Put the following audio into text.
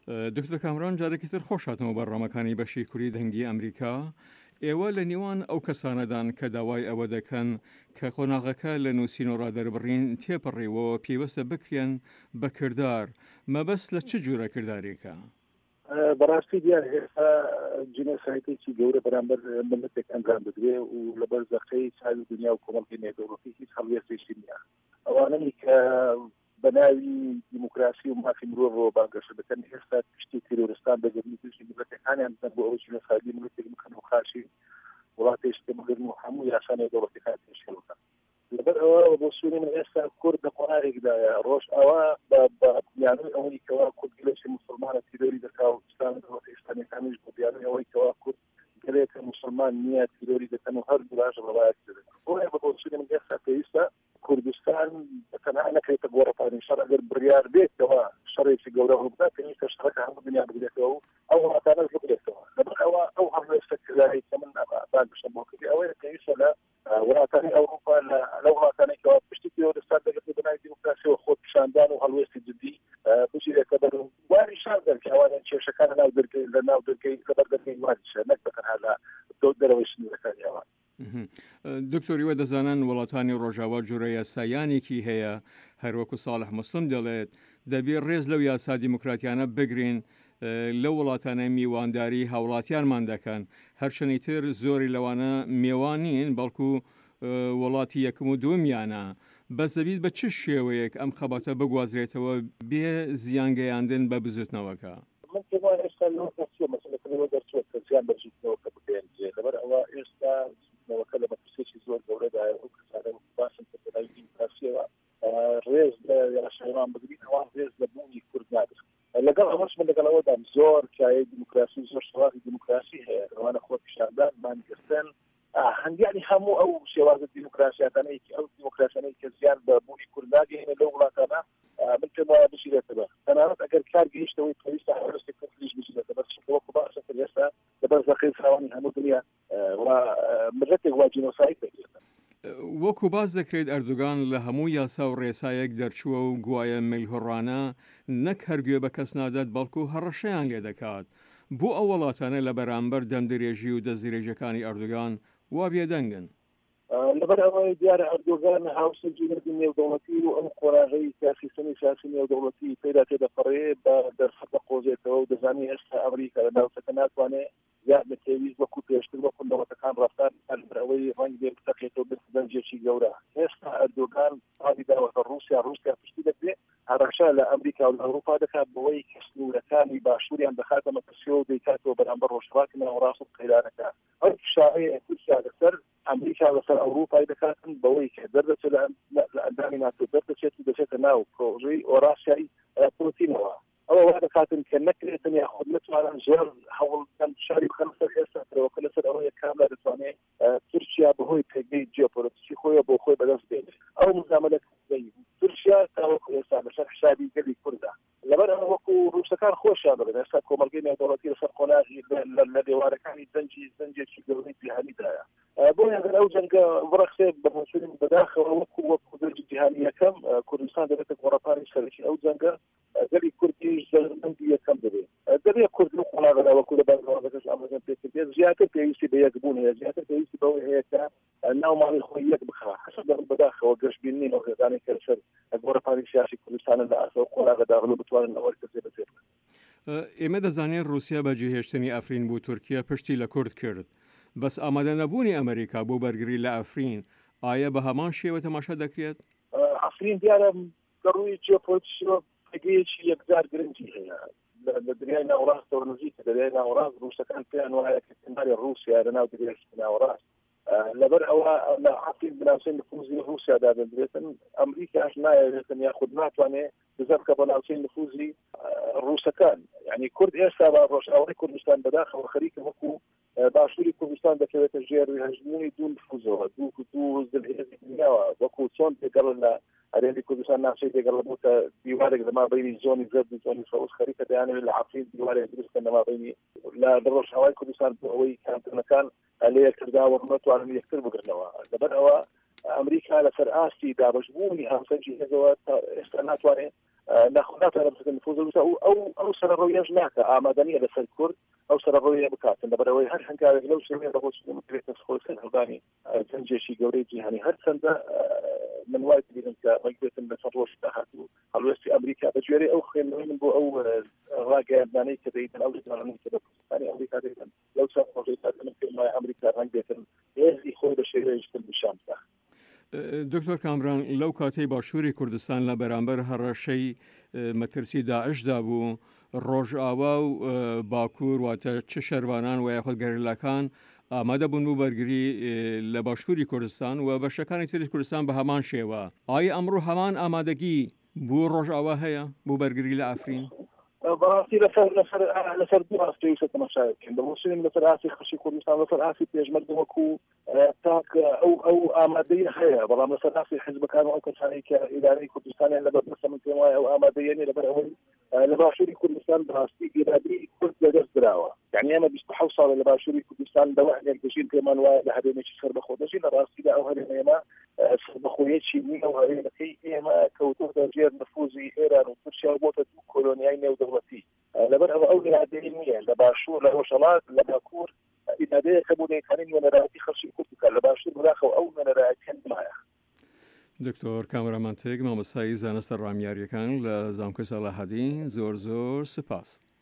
دکتۆر کامران جارێکی تر خۆش هاتنەوە بەڕامەکانی بەشی کوردی دەنگی ئەمریکا. ئێوە لە نێوان ئەو کەسانەدان کە داوای ئەوە دەکەن کە قۆناغەکە لە نووسینۆڕا دەربڕین تێپەڕێەوە پێوەستە بکرێن بە کردار، مەبەست لە چ جوورە کردارێکە؟ بەڕاستی دیار هێستا جینۆسایدێکی گەورە بەرامبەر ملەتێک ئەنجام بدرێ و لەبەر زەخەی چاوی دنیا و کۆمەڵگەی نێودەوڵەتی هیچ هەڵوێستێکی نییە. ئەوانەی کە بەناوی دیموکراسی و مافی مرۆڤ بانگەشە دەکەن هێستا پشتی تیرۆریستان دەگەڕنی تووشی ملەتەکانیان بزن بۆ ئەو جینۆسایدی ملەتێک بکەن و خاشی وڵاتێش تێمەگرن و هەموو یاسا نێودەوڵەتیەکان تێشکەڵ بکەن. لەبەر ئەوە بۆ سوێنی من ئێستا کورد لە قۆناغێکدایە ڕۆژ ئەوە بە بیانووی ئەوەی کەوا کورد گەلێکی مسلمانە تیرۆری دەکا و دەوڵەتە ئیسلامیەکانیش بۆ بیانووی ئەوەی کەوا کورد گەلێکە مسلمان نییە تیرۆری دەکەن و هەر دوراژ ڕەوایەت دەکەن. بۆیە بۆ سوێنی من ئێستا پێویستە کوردستان بەتەنها نەکرێتە گۆڕەپانی شەڕ ئەگەر بڕیار بێتەوە شەڕێکی گەورە بکات پێویستە شەڕەکە هەموو دنیا بگرێتەوە و ئەو وڵاتانە بگرێتەوە. لەبەر ئەوە ئەو هەڵوێستە کردارەی کە من بانگشتم بۆ کردی ئەوەیە پێویستە لە وڵاتانی ئەوروپا لە وڵاتانی کەوا پشتی تیرۆریستان دەگەڕێت بەناوی دیموکراسی و خۆ پیشاندان و هەڵوێستی جدی بژیرێتە بەر واری شان دەرکە ئەوانە کێشەکان لە ناو دەرگەی لەبەر دەرگەی واریشە نەک بەتەنها لە دەرەوەی سنوورەکانی ئەوان. دکتۆری وە دەزانن وڵاتانی ڕۆژاوا جوورە یاسایانێکی هەیە، هەروەکو ساڵح مسلم دەڵێت دەبێت ڕێز لەو یاسا دیموکراتیانە بگرین لە وڵاتانە میوانداری هاوڵاتیانمان دەکەن. هەرچەنی تر زۆری لەوانە میێوانین بەڵکو وڵاتی یەکەم و دووەمیانە. بەس دەبیت بە چ شێوەیەک ئەم خەباتە بگوازرێتەوە بێ زیانگەیاندن بە بزوتنەوەکە؟ من پێوان ئێستا لەوە کەسیە مەسەلەکەەوە دەرچێت کە زیان بەرزوتنەوەکە بگەێنرێ. لەبەر ئەوە ئێستا زوتنەوەکە لە مەترسێکی زۆر گەورەدایە و کەسانە باسم کە بەناوی دیموکراسیەوە ڕێز لە یاسایمان بگرین ئەوان ڕێز لە بوونی کورد ناگرن. لەگەڵ ئەمەش من لەگەڵەوەدام زۆر کایە دیموکراسی زۆر شەواهی دیموکراسی هەیە ئەوانە خۆ پیشاندان مانگرتن هەندیانی هەموو ئەو شێوازە دیموکراسیاتانەی ئەو دیموکراسیانەی کە زیان بە بوونی کورد ناگەێنە لەو وڵاتانە من پێم وایە بژیرێتەوە. تەنانەت ئەگەر کار گەیشتەوەی پێویستە هەڵوێستی کوردیش بژیرێتە بەس وەکو باسە کرد ئێستا لەبەر زەخەی فراوانی هەموو دنیا ملەتێک وا جینۆساید دەکرێتن. وەکو باز دەکرێت ئەردوگان لە هەموو یاسا و ڕێسایەک دەرچووە و گوایە ملهوڕانە نەک هەرگوێ بە کەس نادات بەڵکو هەڕەشەیان لێ دەکات. بۆ ئەو وڵاتانە لە بەرامبەر دەمدرێژی و دەستدرێژەکانی ئەردوگان وا بێدەنگن. لەبەر ئەوەی دیارە ئەردوگان هاوسەرگیری نێودەوڵەتی و ئەم قۆراغەی سیاسی سیاسی نێودەوڵەتی پێدا تێدەپەڕێ بە دەرفەت دەقۆزێتەوە و دەزانی ئێستا ئەمریکا لە ناوچەکە ناتوانێت یاد لە پێویست وەکو پێشتر وەکو دەوڵەتەکان ڕەفتار ئەوەی ڕەنگ بێ بتەقێتەوە بەنجێکی گەورە. ئێستا ئەردوگان پاوی داوەتە رووسیا پشتی دەبێت هەڕەشە لە ئەمریکا و لە ئەوروپا دەکات بەوەی کە سنوورەکانی باشووریان بخاتە مەترسیەوە و دەیکاتەوە بەرامبەر ڕۆژهەڵاتی ناوەڕاست و قەیرانەکە. ئەو فشارەیە تورکیا لەسەر ئەمریکا لەسەر ئەوروپای دەکاتن بەوەی کە دەردەچێت لە ئەندامی ناتۆ دەردەچێت و دەچێتە ناو پرۆژەی ئۆراسیایی پوتینەوە. ئەوە وا دەکاتن کە نەکرێتن یاخود نتوانن زۆر هەوڵ شاری بخەن سەر ئێستاەوەکە لەسەر ئەوەیە کاملا دەتوانێت تورکیا بەهۆی پێگەی جیۆپۆلیتیکی خۆیە بۆ خۆی بەدەست بێنێت. ئەو مزامەلە تورکیا تاوەکو ئێستا لەسەر حسابی گەلی کووردا. لەبەر ئەوە وەکو رووسەکان خۆشیان دەبن ئێستا کۆمەلگەی نێودەوڵەتی لەسەر قۆناغی لە دێوارەکانی زەنجێکی گەورەی جیهانیدایە. بۆیە ئەگەر ئەو جەنگە بڕەخسێ بەمەسوولین بەداخەوە وەکو دەرجی جیهانی یەکەم کوردستان دەبێتە گۆڕەپانی سەرەکی ئەو جەنگە گەلی کوردیش دەربەندی یەکەم دەبێت کورد و قۆناغدا وەکو لە بەرنامەکەش ئەمەزن پێکردێت زیاتر پێویستی بە یەکبوون هەیە زیاتر پێویستی بەوەی هەیە کە ناوماڵی خۆی یەک بخا حەسەب بەداخەوە گەشتبینی نەوەکانی کە لەسەر گۆڕەپانی سیاسی کوردستانە لە ئاسەوە قۆناغدا بتوانن ئەوەی کە بێت. ئێمە دەزانین رووسیا بە جێهێشتنی ئەفرین بۆ تورکیا پشتی لە کورد کرد. بەس ئامادە نەبوونی ئەمریکا بۆ بەرگری لە ئەفرین ئایا بە هەمان شێوە تەماشا دەکرێت؟ ئەفرین دیارە ڕووی جیۆپۆلیتیکیەوە پێگەیەکی یەکجار گرنگی هەیە لە دنیای ناوەڕاستەوە نزیکە دەریای ناوەڕاست رووسەکان پێیان وایە کە کەماری رووسیا لەناو دەریای ناوەڕاست. لەبەر ئەوە لە ئەفرین بناوچەی نفوذی رووسیادا دەبێتن ئەمریکاش نایەوێتن یاخود ناتوانێت بزەبکە بە ناوچەی نفوذی رووسەکان. یعنی کورد ئێستا بە ڕۆژئاوای کوردستان بەداخەوە خەریکە وەکو باشووری کوردستان دەکەوێتە ژێر هەژمونی دوو نفوذەوە دوو زلهێزی دنیاوە وەکو چۆن پێگەڵ لە هەرێمی کوردستان ناوچەی پێگەڵ بووکە دیوارێک لەمابەینی زۆنی زەرد و زۆنی سەوز خەریکە دەیانەوێت لە ئەفرین دیوارێک دروستکە لەمابەینی لە ڕۆژئاوای کوردستان بۆ ئەوەی کامترنەکان لە یەکترداوە نەتوانن یەکتر بگرنەوە. لەبەر ئەوە ئەمریکا لەسەر ئاستی دابەشبوونی هاوسەنگی هێزەوە ئێستا ناتوانێت ناخذات على النفوذ او سرروياج ناكا آمادانية لسر كرد او سررويا بكاتن دبروي هر حنكا لو سمي ربوش مكريت سخوسن هلباني تنجيشي جوري جهاني هر سندا من وايد بينك مكريت بسروش تاعته هلوستي امريكا بجوري او خيل من بو او راجع باني كده او باني كده ثاني امريكا ده لو صار من امريكا رنجت هذه خوي بشيء يشتغل بالشام. دکتۆر کامران لەو کاتەی باشووری کوردستان لە بەرامبەر هەڕەشەی مەترسی داعشدا بوو ڕۆژئاوا و باکوور واتە چ شەروانان و یاخود گەریلاکان ئامادە بوون بوو بەرگری لە باشووری کوردستان و بەشەکانی تری کوردستان بە هەمان شێوە ئایا ئەمڕۆ هەمان ئامادەگی بوو ڕۆژئاوا هەیە بوو بەرگری لە ئافرین؟ براسي لسر دراسة يوسف مشاكل بمسلم لسر آسي خشي كردستان لسر آسي بيجمد وكو تاك أو آمادية هيا بلا لسر آسي حزب كانوا أو كساني كإداري كردستان لبا بس من تنوايا أو آماديين لبا أول لباشوري كردستان براسي إداري كرد لدرس دراوة يعني أنا بيستحو صار لباشوري كردستان دواء يكتشين كمان واحد لحد ما يشتغل بخود نجي لراسي لا أو هذه ما بخويات شيء أو هذه لكي ما كوتور تغيير نفوذي إيران وترشيا وبوتة كولونيين ودولتي لبر أول عدلية لباشور لوشلات لباكور إدارية كبودة كانين ونراتي خرشي كردك لباشور ملاخو أو نراتي معه. دکتۆر کامرەمان تێک مامۆستایی زانستە ڕامیاریەکان لە زانکۆی ساڵاحەدین زۆر سپاس.